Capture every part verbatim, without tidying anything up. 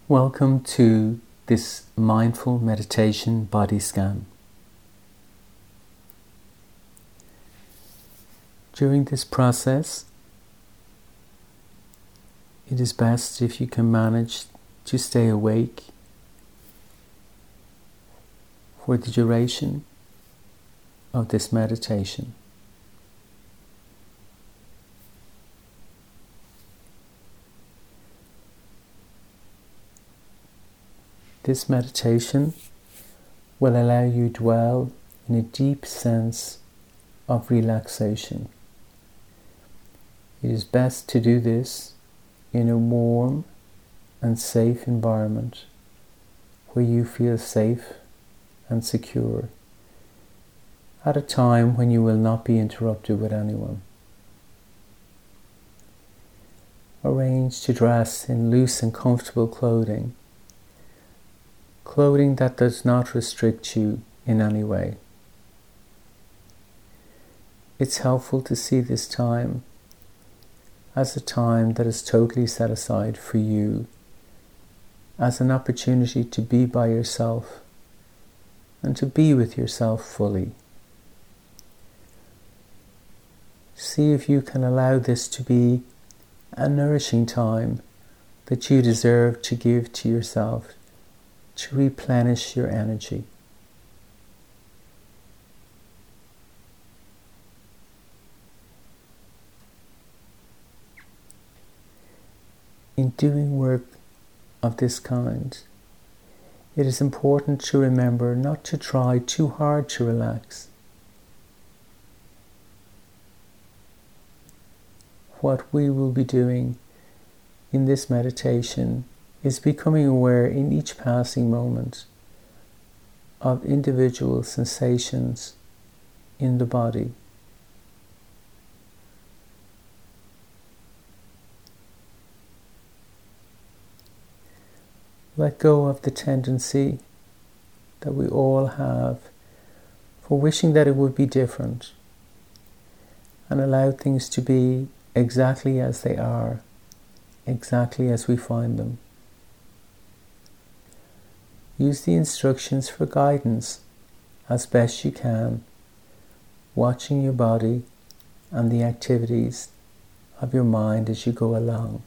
Welcome to this mindful meditation body scan. During this process, it is best if you can manage to stay awake for the duration of this meditation. This meditation will allow you to dwell in a deep sense of relaxation. It is best to do this in a warm and safe environment where you feel safe and secure at a time when you will not be interrupted with anyone. Arrange to dress in loose and comfortable clothing. Clothing that does not restrict you in any way. It's helpful to see this time as a time that is totally set aside for you, as an opportunity to be by yourself and to be with yourself fully. See if you can allow this to be a nourishing time that you deserve to give to yourself, to replenish your energy. In doing work of this kind, it is important to remember not to try too hard to relax. What we will be doing in this meditation is becoming aware in each passing moment of individual sensations in the body. Let go of the tendency that we all have for wishing that it would be different, and allow things to be exactly as they are, exactly as we find them. Use the instructions for guidance as best you can, watching your body and the activities of your mind as you go along.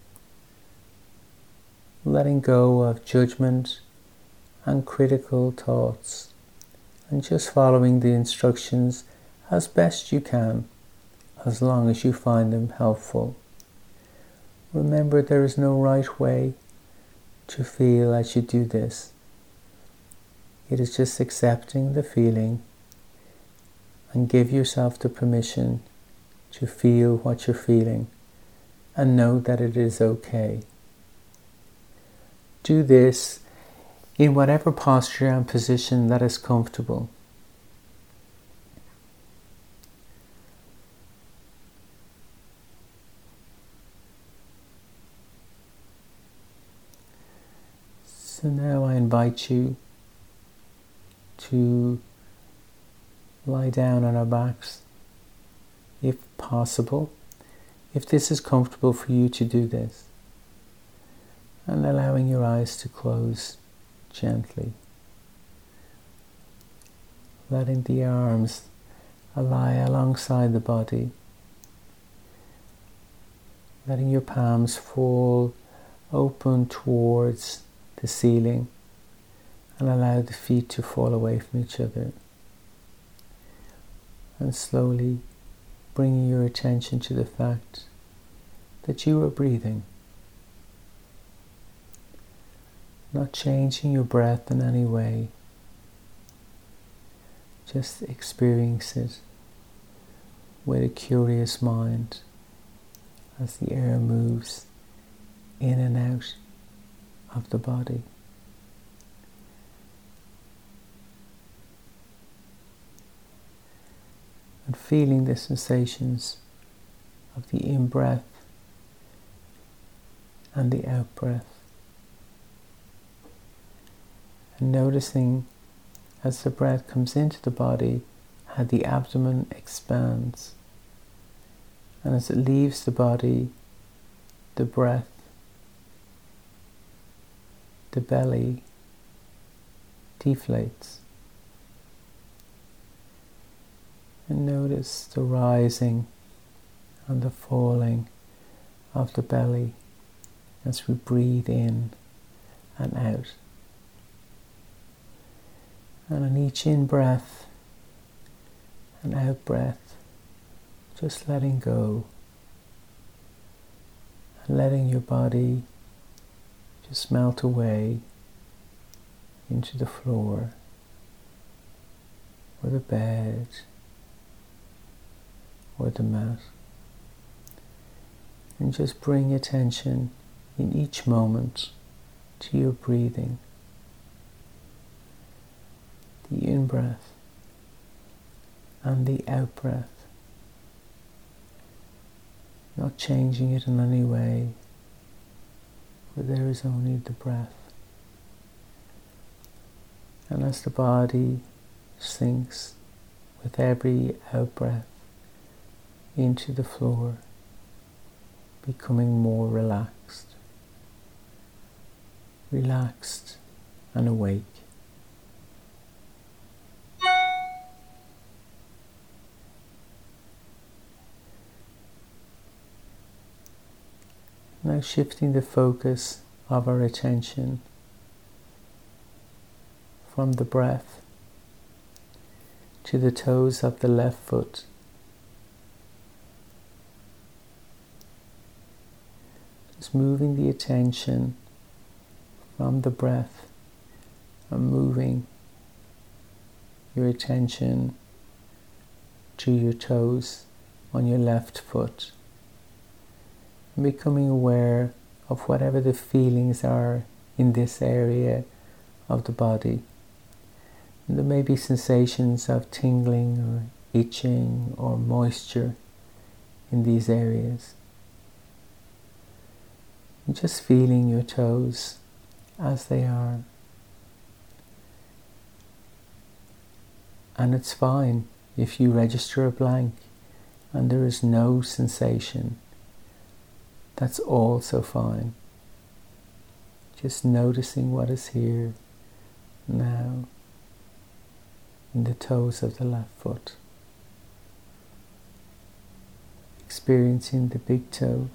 Letting go of judgment and critical thoughts, and just following the instructions as best you can, as long as you find them helpful. Remember, there is no right way to feel as you do this. It is just accepting the feeling and give yourself the permission to feel what you're feeling and know that it is okay. Do this in whatever posture and position that is comfortable. So now I invite you to lie down on our backs, if possible, if this is comfortable for you to do this, and allowing your eyes to close gently, letting the arms lie alongside the body, letting your palms fall open towards the ceiling, and allow the feet to fall away from each other. And slowly bringing your attention to the fact that you are breathing. Not changing your breath in any way. Just experience it with a curious mind as the air moves in and out of the body. And feeling the sensations of the in-breath and the out-breath. And noticing as the breath comes into the body how the abdomen expands, and as it leaves the body, the breath the belly deflates. And notice the rising and the falling of the belly as we breathe in and out. And on each in-breath and out-breath, just letting go and letting your body just melt away into the floor or the bed or the mat. And just bring attention in each moment to your breathing. The in-breath and the out-breath. Not changing it in any way, for there is only the breath. And as the body sinks with every out-breath into the floor, becoming more relaxed, relaxed and awake. Now shifting the focus of our attention from the breath to the toes of the left foot. Just moving the attention from the breath and moving your attention to your toes on your left foot. And becoming aware of whatever the feelings are in this area of the body. And there may be sensations of tingling or itching or moisture in these areas. And just feeling your toes as they are. And it's fine if you register a blank and there is no sensation. That's also fine. Just noticing what is here now in the toes of the left foot. Experiencing the big toe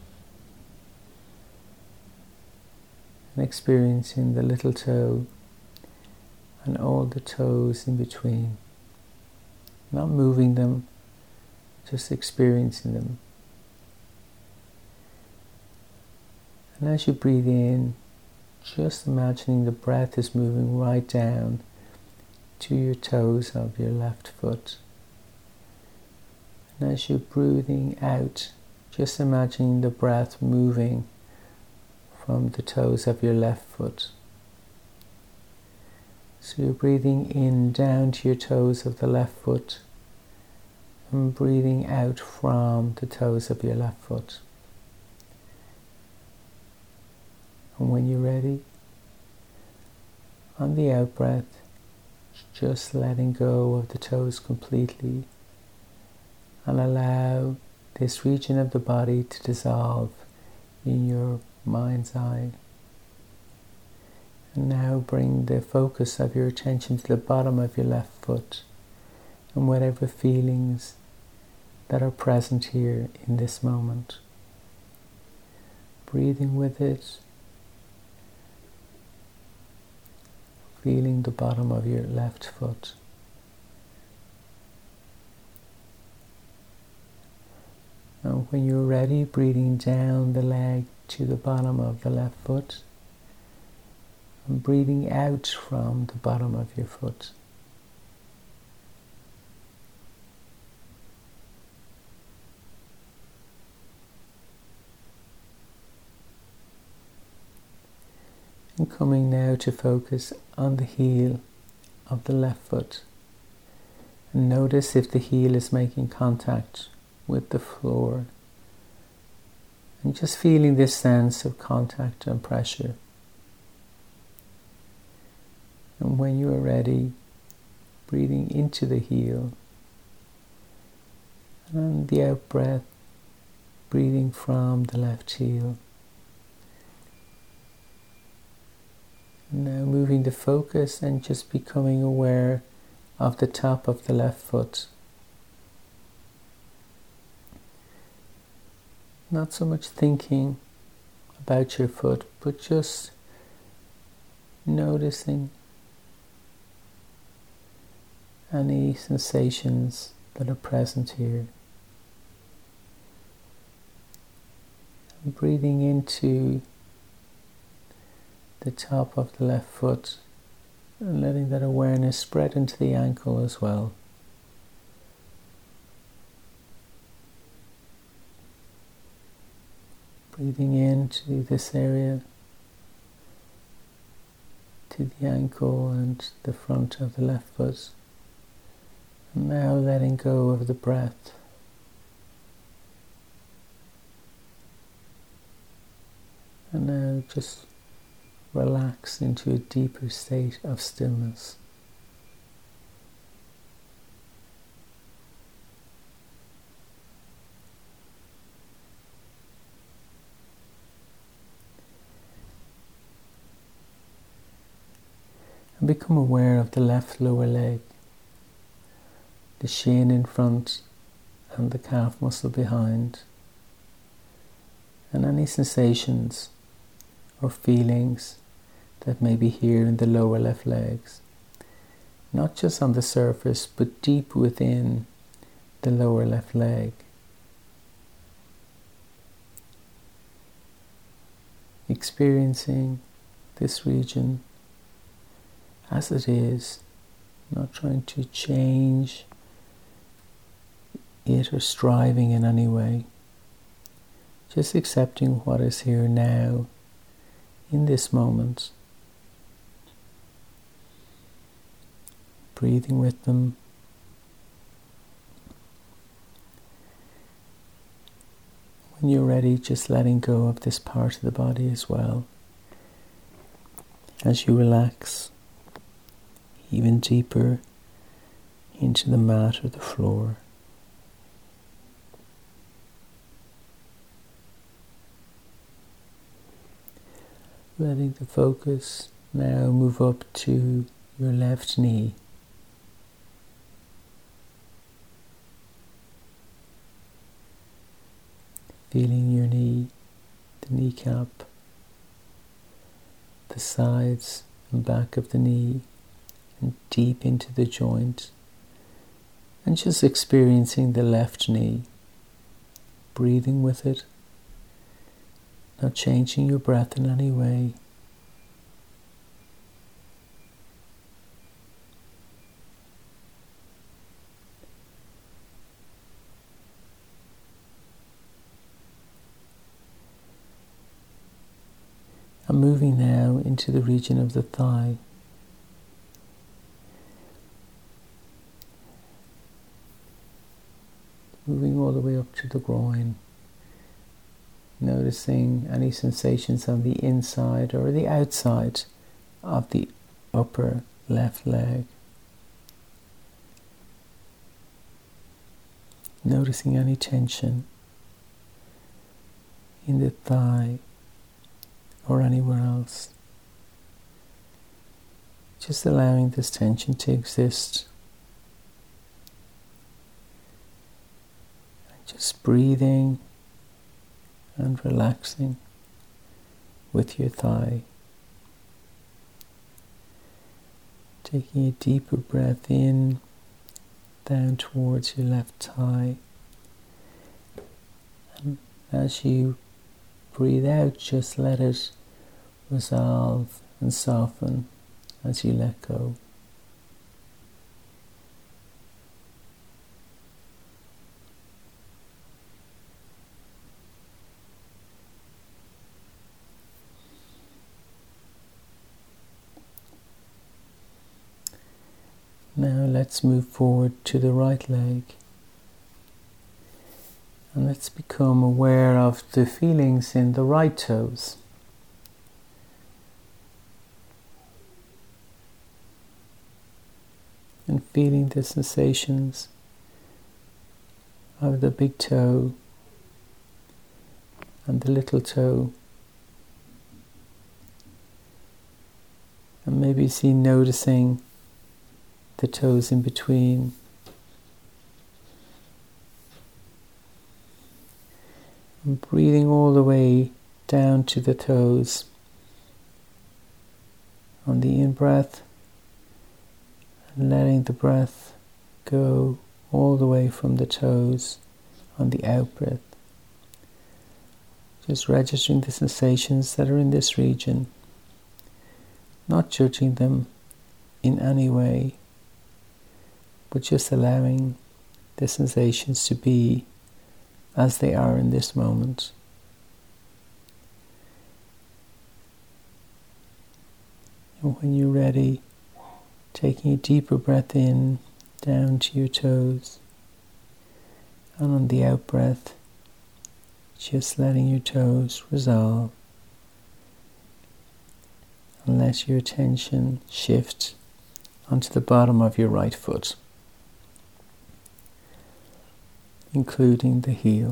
and experiencing the little toe and all the toes in between. Not moving them, just experiencing them. And as you breathe in, just imagining the breath is moving right down to your toes of your left foot. And as you're breathing out, just imagining the breath moving from the toes of your left foot. So you're breathing in down to your toes of the left foot and breathing out from the toes of your left foot. And when you're ready, on the out-breath, just letting go of the toes completely and allow this region of the body to dissolve in your mind's eye. And now bring the focus of your attention to the bottom of your left foot and whatever feelings that are present here in this moment. Breathing with it. Feeling the bottom of your left foot. And when you're ready, breathing down the leg to the bottom of the left foot and breathing out from the bottom of your foot. And coming now to focus on the heel of the left foot. And notice if the heel is making contact with the floor. And just feeling this sense of contact and pressure. And when you are ready, breathing into the heel. And on the out breath, breathing from the left heel. moving the focus and just becoming aware of the top of the left foot. Not so much thinking about your foot, but just noticing any sensations that are present here. And breathing into the top of the left foot and letting that awareness spread into the ankle as well. Breathing into this area, to the ankle and the front of the left foot. And now letting go of the breath. And now just relax into a deeper state of stillness. And become aware of the left lower leg, the shin in front and the calf muscle behind, and any sensations or feelings that may be here in the lower left legs, not just on the surface but deep within the lower left leg. Experiencing this region as it is, not trying to change it or striving in any way, just accepting what is here now in this moment, breathing with them. When you're ready, just letting go of this part of the body as well, as you relax even deeper into the mat or the floor. Letting the focus now move up to your left knee. Feeling your knee, the kneecap, the sides and back of the knee, and deep into the joint, and just experiencing the left knee, breathing with it, not changing your breath in any way. I'm moving now into the region of the thigh. Moving all the way up to the groin. Noticing any sensations on the inside or the outside of the upper left leg. Noticing any tension in the thigh or anywhere else. Just allowing this tension to exist. Just breathing and relaxing with your thigh. Taking a deeper breath in, down towards your left thigh. And as you breathe out, just let it resolve and soften as you let go. Now let's move forward to the right leg, and let's become aware of the feelings in the right toes. And feeling the sensations of the big toe and the little toe, and And maybe see noticing the toes in between. And breathing all the way down to the toes. On the in-breath, and letting the breath go all the way from the toes on the out-breath. Just registering the sensations that are in this region, not judging them in any way, but just allowing the sensations to be as they are in this moment. And when you're ready, taking a deeper breath in, down to your toes. And on the out breath, just letting your toes resolve. And let your attention shift onto the bottom of your right foot, including the heel.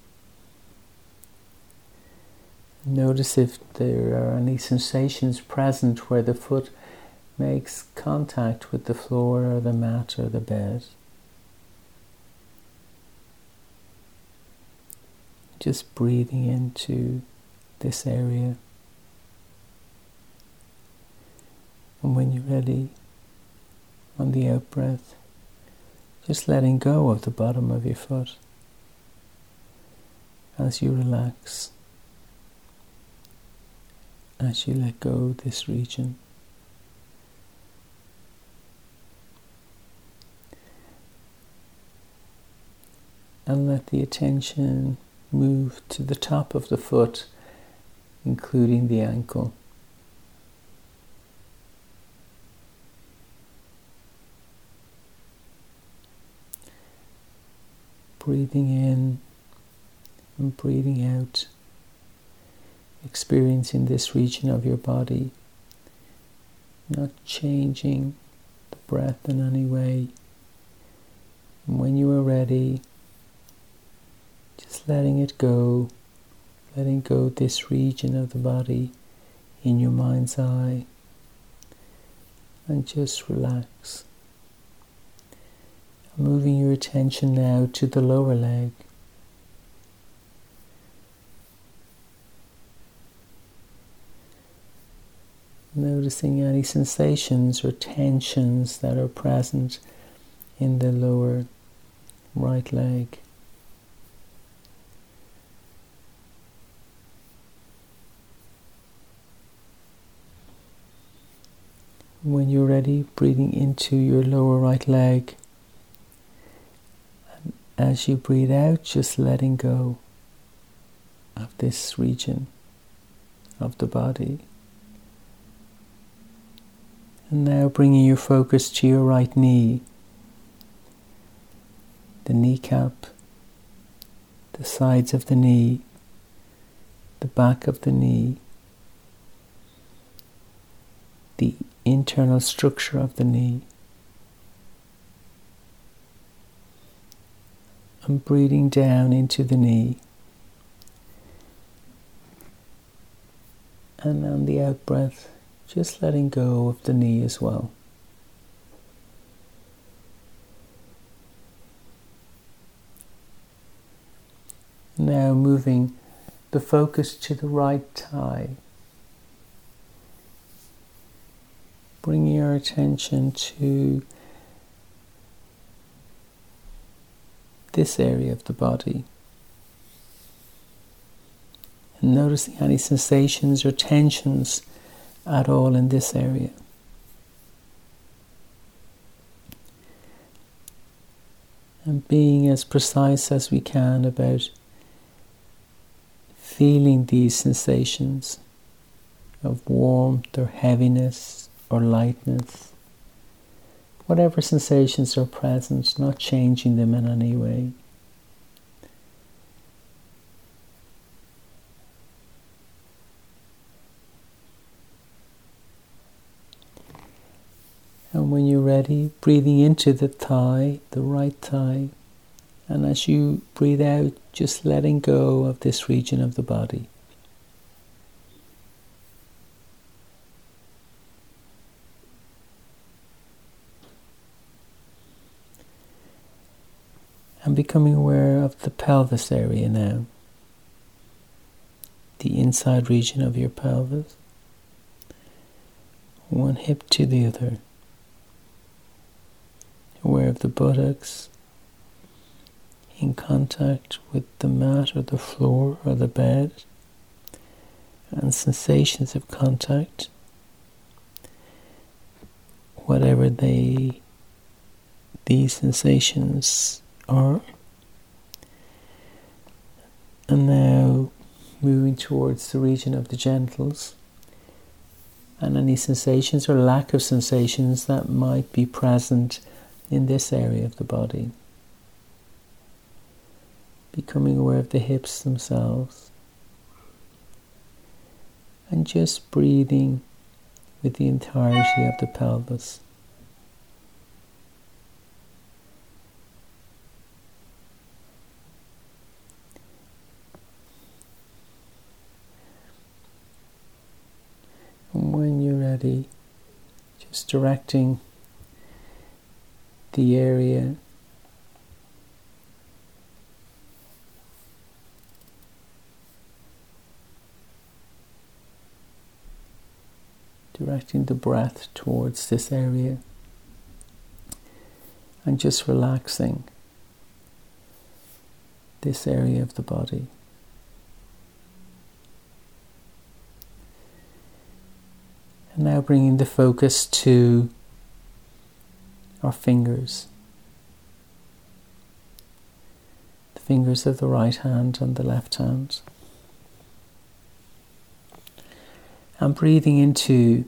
Notice if there are any sensations present where the foot makes contact with the floor or the mat or the bed. Just breathing into this area. And when you're ready, on the out breath, just letting go of the bottom of your foot as you relax. As you let go of this region. And let the attention move to the top of the foot, including the ankle. Breathing in and breathing out. Experiencing this region of your body, not changing the breath in any way. And when you are ready, just letting it go, letting go this region of the body in your mind's eye, and just relax. Moving your attention now to the lower leg. Noticing any sensations or tensions that are present in the lower right leg. When you're ready, breathing into your lower right leg. And as you breathe out, just letting go of this region of the body. And now bringing your focus to your right knee, the kneecap, the sides of the knee, the back of the knee, the internal structure of the knee. And breathing down into the knee. And on the out breath, just letting go of the knee as well. Now moving the focus to the right thigh. Bringing your attention to this area of the body. And noticing any sensations or tensions at all in this area. And being as precise as we can about feeling these sensations of warmth or heaviness or lightness. Whatever sensations are present, not changing them in any way. And when you're ready, breathing into the thigh, the right thigh, and as you breathe out, just letting go of this region of the body. And becoming aware of the pelvis area now, the inside region of your pelvis, one hip to the other, aware of the buttocks in contact with the mat or the floor or the bed, and sensations of contact, whatever they these sensations are. And now moving towards the region of the genitals, and any sensations or lack of sensations that might be present in this area of the body. Becoming aware of the hips themselves, and just breathing with the entirety of the pelvis. And when you're ready, just directing the area directing the breath towards this area, and just relaxing this area of the body. And now bringing the focus to our fingers, the fingers of the right hand and the left hand. And breathing into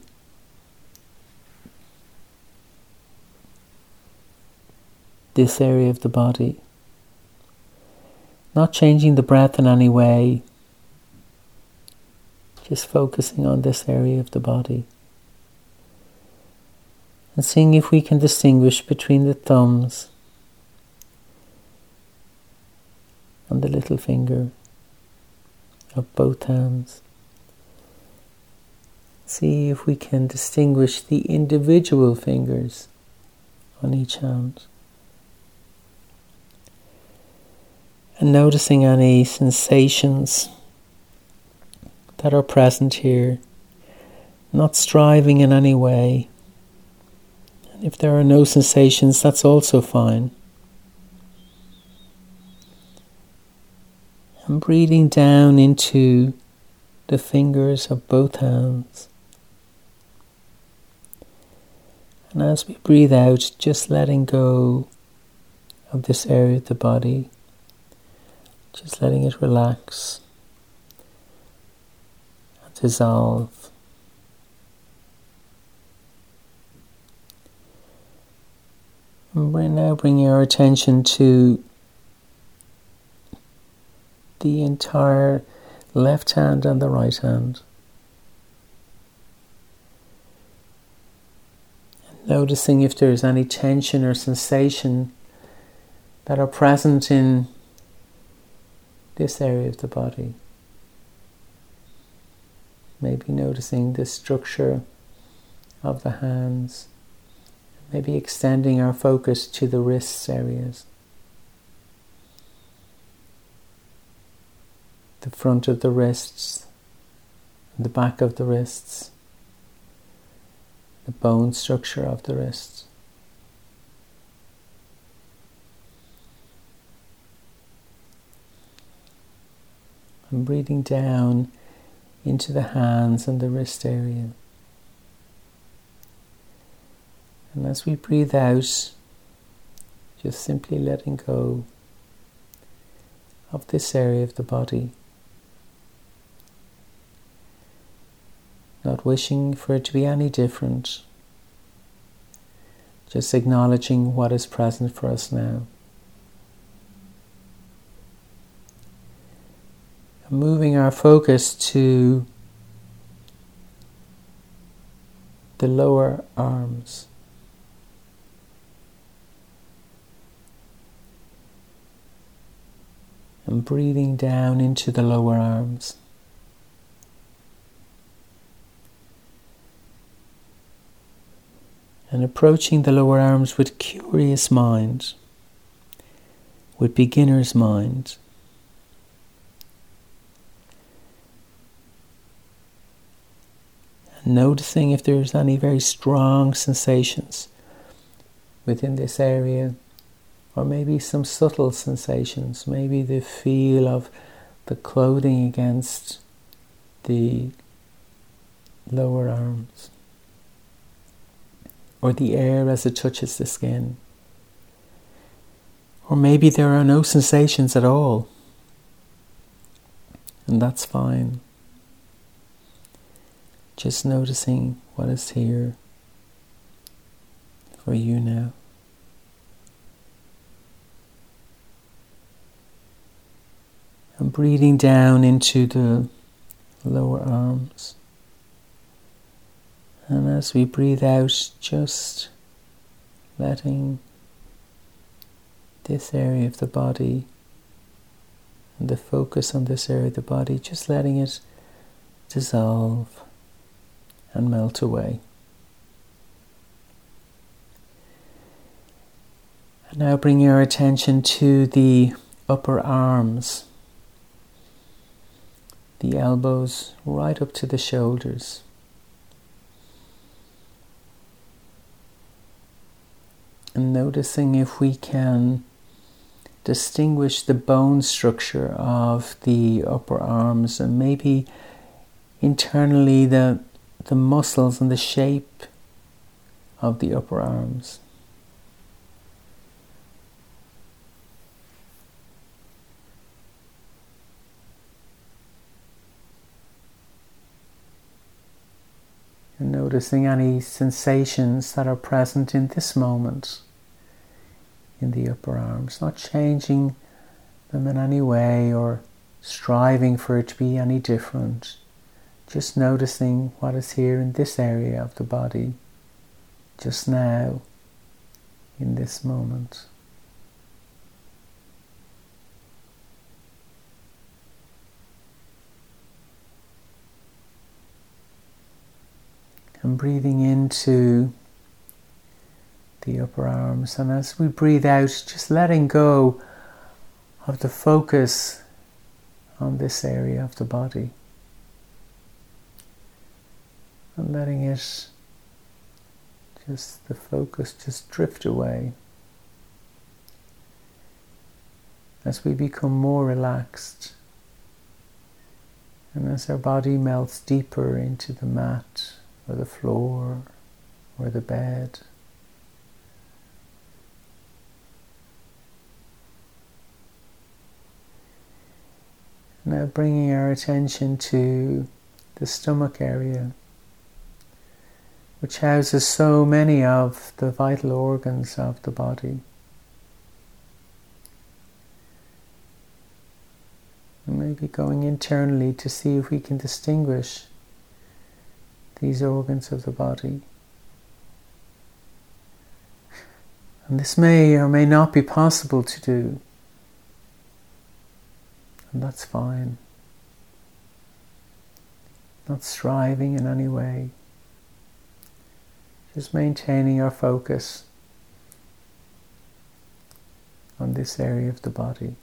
this area of the body, not changing the breath in any way, just focusing on this area of the body, and seeing if we can distinguish between the thumbs and the little finger of both hands. See if we can distinguish the individual fingers on each hand. And noticing any sensations that are present here, not striving in any way. And if there are no sensations, that's also fine. And breathing down into the fingers of both hands. And as we breathe out, just letting go of this area of the body, just letting it relax and dissolve. And we're now bringing our attention to the entire left hand and the right hand. Noticing if there is any tension or sensation that are present in this area of the body. Maybe noticing the structure of the hands. Maybe extending our focus to the wrists areas. The front of the wrists, the back of the wrists, the bone structure of the wrists. And breathing down into the hands and the wrist area. And as we breathe out, just simply letting go of this area of the body. Not wishing for it to be any different. Just acknowledging what is present for us now. And moving our focus to the lower arms. And breathing down into the lower arms. And approaching the lower arms with curious mind, with beginner's mind. And noticing if there's any very strong sensations within this area, or maybe some subtle sensations, maybe the feel of the clothing against the lower arms, or the air as it touches the skin. Or maybe there are no sensations at all, and that's fine. Just noticing what is here for you now. And breathing down into the lower arms. And as we breathe out, just letting this area of the body and the focus on this area of the body, just letting it dissolve and melt away. And now bring our attention to the upper arms, the elbows right up to the shoulders. And noticing if we can distinguish the bone structure of the upper arms, and maybe internally the, the muscles and the shape of the upper arms. And noticing any sensations that are present in this moment in the upper arms, not changing them in any way or striving for it to be any different. Just noticing what is here in this area of the body, just now, in this moment. And breathing into the upper arms, and as we breathe out, just letting go of the focus on this area of the body, and letting it, just the focus just drift away as we become more relaxed, and as our body melts deeper into the mat or the floor or the bed. Now bringing our attention to the stomach area, which houses so many of the vital organs of the body. And maybe going internally to see if we can distinguish these organs of the body. And this may or may not be possible to do. And that's fine. Not striving in any way. Just maintaining our focus on this area of the body.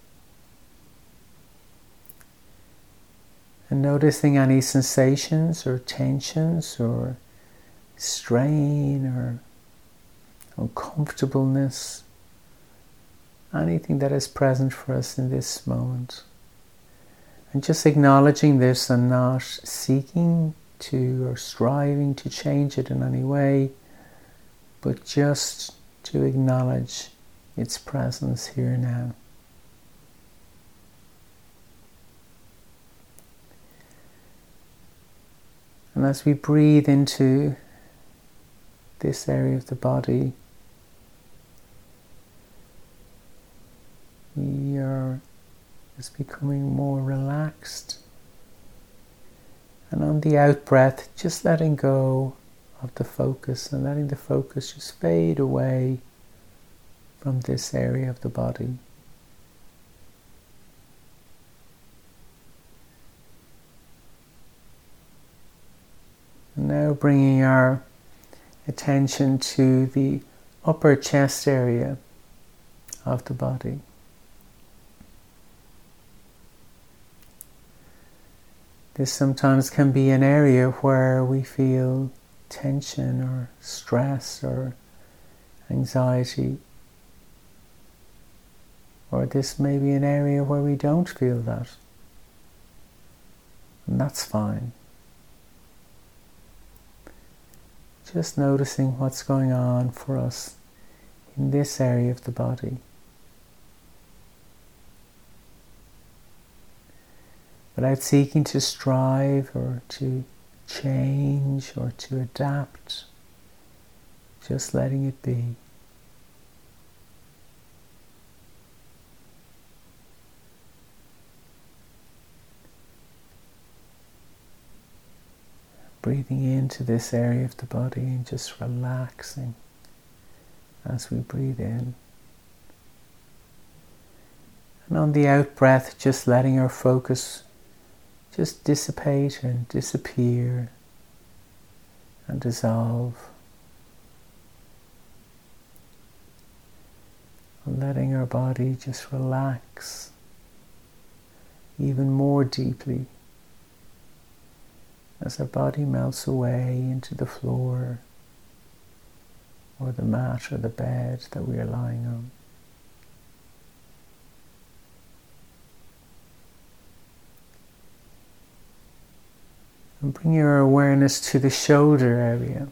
And noticing any sensations or tensions or strain or uncomfortableness, anything that is present for us in this moment. And just acknowledging this and not seeking to or striving to change it in any way, but just to acknowledge its presence here now. And as we breathe into this area of the body, we are just becoming more relaxed. And on the out breath, just letting go of the focus and letting the focus just fade away from this area of the body. And now bringing our attention to the upper chest area of the body. This sometimes can be an area where we feel tension or stress or anxiety. Or this may be an area where we don't feel that. And that's fine. Just noticing what's going on for us in this area of the body. Without seeking to strive or to change or to adapt, just letting it be. Breathing into this area of the body and just relaxing as we breathe in. And on the out breath, just letting our focus just dissipate and disappear and dissolve. And letting our body just relax even more deeply as our body melts away into the floor or the mat or the bed that we are lying on. And bring your awareness to the shoulder area.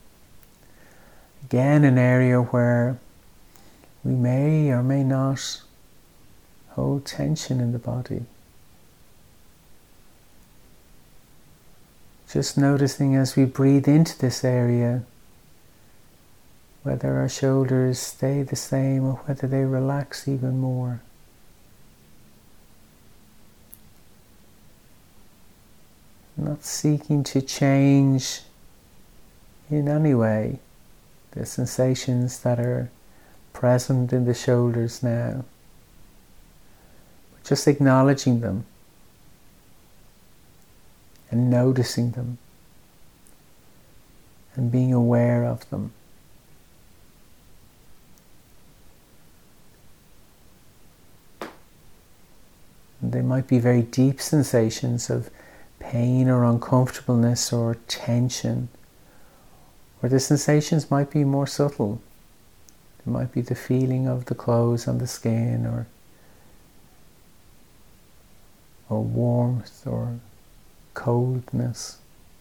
Again, an area where we may or may not hold tension in the body. Just noticing as we breathe into this area whether our shoulders stay the same or whether they relax even more. Not seeking to change in any way the sensations that are present in the shoulders now. But just acknowledging them and noticing them and being aware of them. And they might be very deep sensations of pain or uncomfortableness or tension, or the sensations might be more subtle. It might be the feeling of the clothes on the skin, or or warmth or coldness.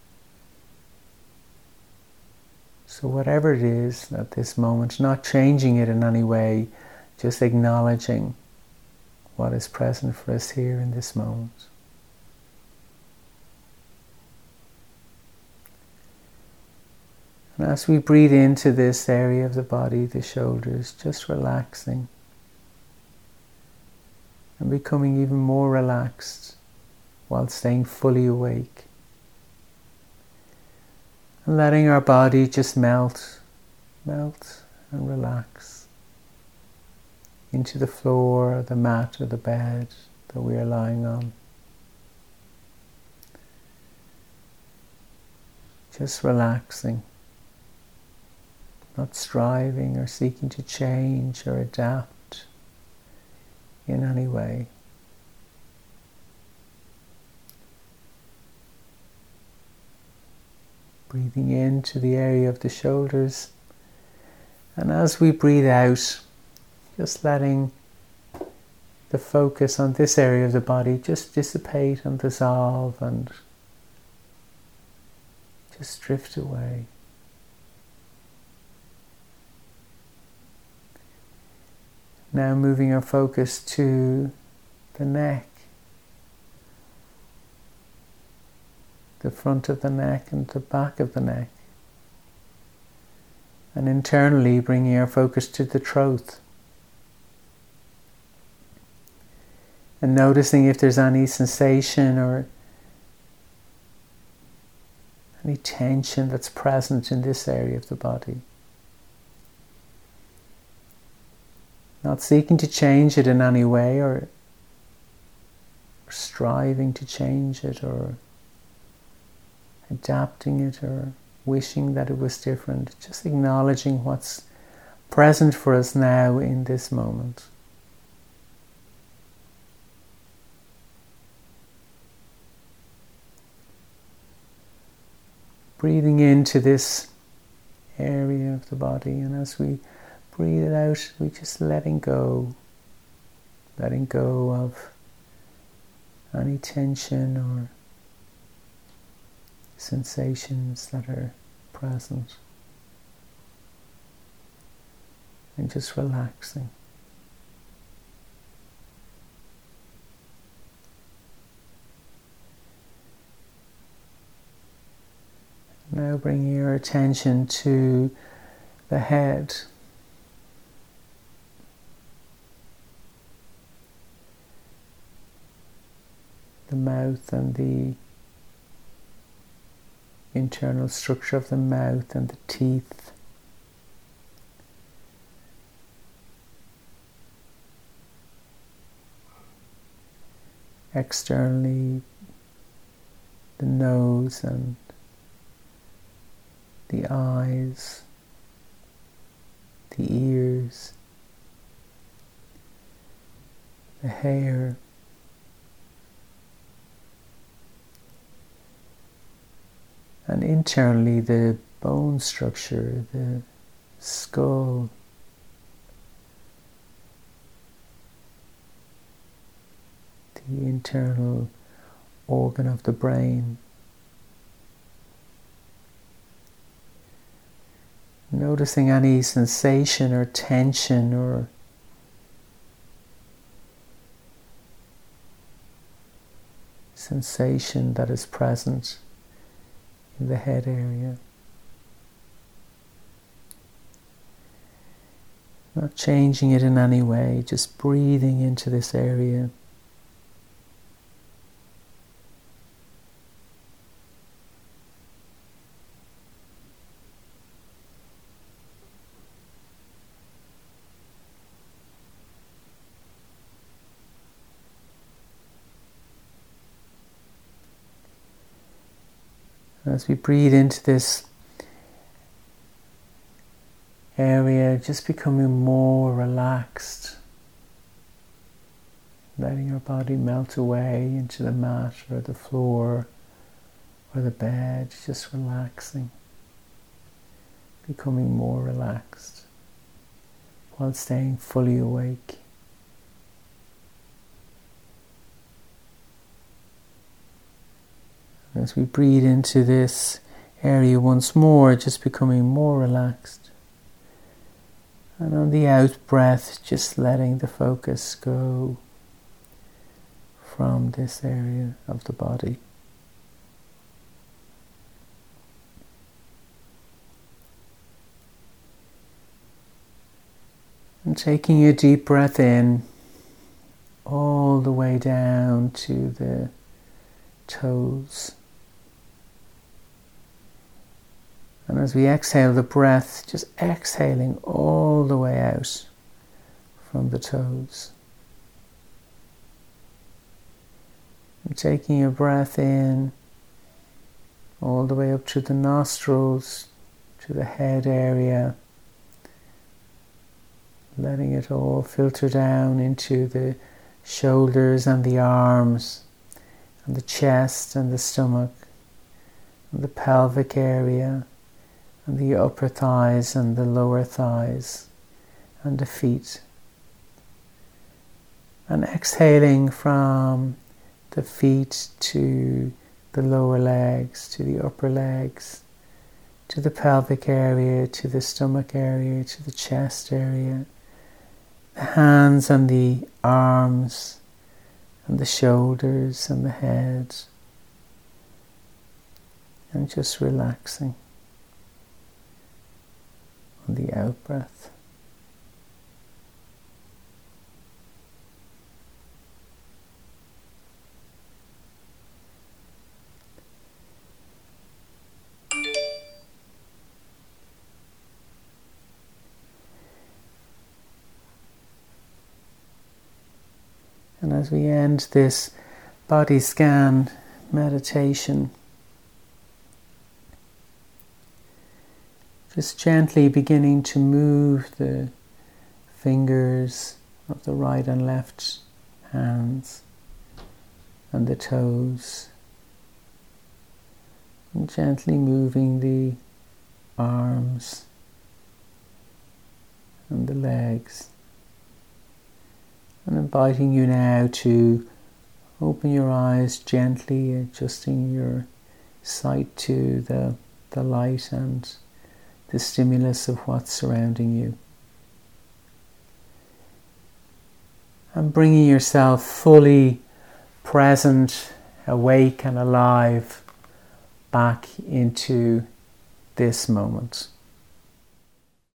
So whatever it is at this moment, not changing it in any way, just acknowledging what is present for us here in this moment. And as we breathe into this area of the body, the shoulders, just relaxing and becoming even more relaxed while staying fully awake. And letting our body just melt, melt and relax into the floor, or the mat or the bed that we are lying on. Just relaxing, not striving or seeking to change or adapt in any way. Breathing into the area of the shoulders, and as we breathe out, just letting the focus on this area of the body just dissipate and dissolve and just drift away. Now moving our focus to the neck, the front of the neck and the back of the neck, and internally bringing our focus to the throat. And noticing if there's any sensation or any tension that's present in this area of the body. Not seeking to change it in any way or striving to change it or adapting it or wishing that it was different. Just acknowledging what's present for us now in this moment. breathing into this area of the body, and as we breathe it out, we just letting go, letting go of any tension or sensations that are present, and just relaxing. Now bring your attention to the head. The mouth and the internal structure of the mouth and the teeth. Externally, the nose and the eyes, the ears, the hair, and internally the bone structure, the skull, the internal organ of the brain. Noticing any sensation or tension or sensation that is present in the head area. Not changing it in any way, just breathing into this area. As we breathe into this area, just becoming more relaxed, letting our body melt away into the mat or the floor or the bed, just relaxing, becoming more relaxed while staying fully awake. As we breathe into this area once more, just becoming more relaxed. And on the out breath, just letting the focus go from this area of the body. And taking a deep breath in, all the way down to the toes. And as we exhale the breath, just exhaling all the way out from the toes. And taking a breath in all the way up to the nostrils, to the head area. Letting it all filter down into the shoulders and the arms, and the chest and the stomach, and the pelvic area, and the upper thighs and the lower thighs, and the feet. And exhaling from the feet to the lower legs, to the upper legs, to the pelvic area, to the stomach area, to the chest area, the hands and the arms, and the shoulders and the head, and just relaxing on the out breath. And as we end this body scan meditation, just gently beginning to move the fingers of the right and left hands and the toes And gently moving the arms and the legs. And inviting you now to open your eyes gently, adjusting your sight to the, the light and the stimulus of what's surrounding you. And bringing yourself fully present, awake and alive back into this moment.